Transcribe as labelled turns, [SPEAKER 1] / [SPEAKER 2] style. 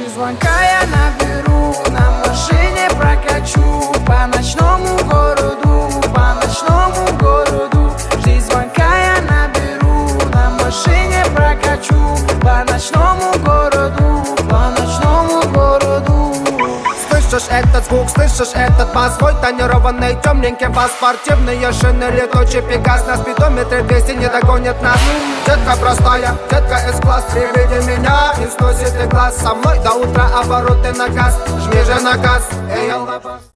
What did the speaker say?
[SPEAKER 1] звонка я наберу, на машине прокачу по ночному городу, по ночному городу. Жди звонка я наберу, на машине прокачу по ночному городу, по ночному городу.
[SPEAKER 2] Слышишь этот звук, слышишь этот бас? Свой тонированный темненький бас. Спортивные шины, летучий пегас. На спидометре 200 не догонит нас. Детка простая, детка С-класс. При виде меня и сносит и глаз. Со мной до утра обороты на газ. Жми же на газ, эй, аллабас.